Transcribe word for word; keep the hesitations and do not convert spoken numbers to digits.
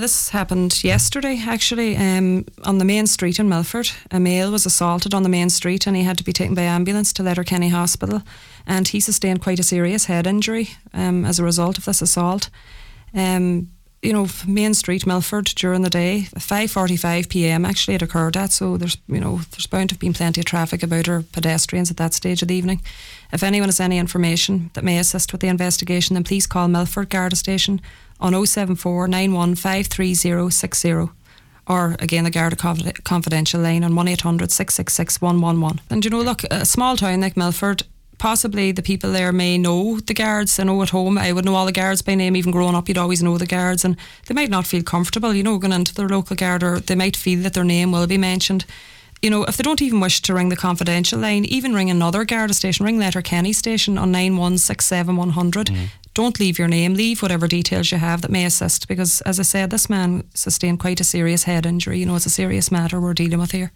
This happened yesterday, actually, um, on the main street in Milford. A male was assaulted on the main street and he had to be taken by ambulance to Letterkenny Hospital, and he sustained quite a serious head injury um, as a result of this assault. Um, you know, Main Street, Milford, during the day, five forty-five p.m. actually it occurred at, so there's, you know, there's bound to have been plenty of traffic about, or pedestrians at that stage of the evening. If anyone has any information that may assist with the investigation, then please call Milford Garda Station on oh seven four nine one five three oh six oh, or again the Garda Confi- Confidential line on one eight hundred six six six one one one. And you know, look, a small town like Milford, possibly the people there may know the guards. I know at home I would know all the guards by name. Even growing up, you'd always know the guards, and they might not feel comfortable, you know, going into their local guard, or they might feel that their name will be mentioned. You know, if they don't even wish to ring the confidential line, even ring another Garda station, ring Letterkenny station on nine one six seven one hundred. Mm. Don't leave your name, leave whatever details you have that may assist, because as I said, this man sustained quite a serious head injury. You know, it's a serious matter we're dealing with here.